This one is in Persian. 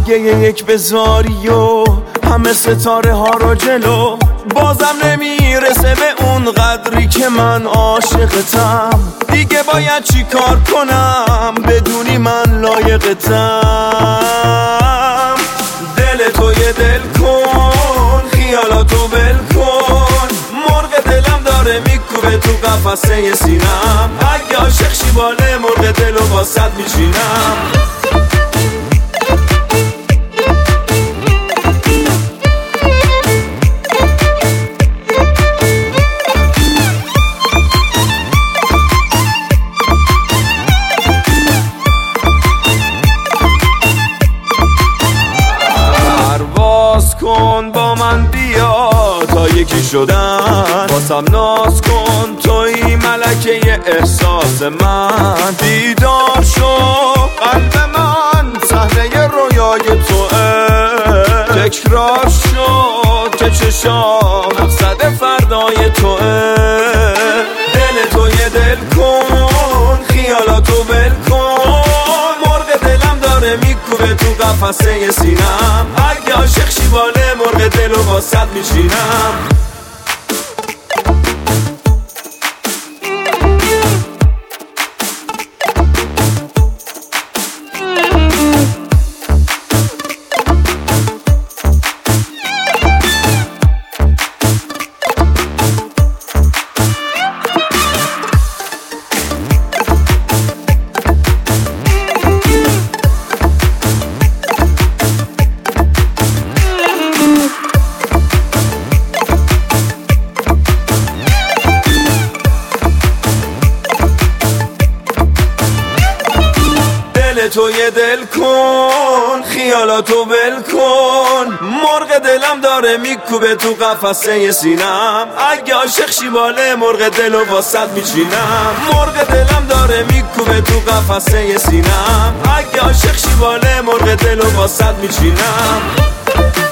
گریه یک بزاری و همه ستاره ها رو جلو، بازم نمیرسه به اون قدری که من عاشقتم. دیگه باید چی کار کنم بدونی من لایقتم. دل تو یه دل کن، خیالاتو بل کن، مرغ دلم داره میکوبه تو قفسه سینم. اگه عاشق شی باله مرغ دلو با صد میشینم. کن با من بیا تا یکی شدن، واسم ناز کن توی ملکه احساس من. بیدار شو قلب من صحنه رویای توه، تکرار شد که چشام مقصد فردای توه. دل تو یه دل کن، خیالاتو بل کن، مرغ دلم داره میکوبه تو قفسه سینم. اگه عاشق شی باله مرغ دلو با صد میشینم. تو یه دل کن، خیالاتو بل کن، مرغ دلم داره میکوبه تو قفسه سینم. اگه عاشق شی باله مرغ دلو با صد میچینم. مرغ دلم داره میکوبه تو قفسه سینم. اگه عاشق شی باله مرغ دلو با صد میچینم.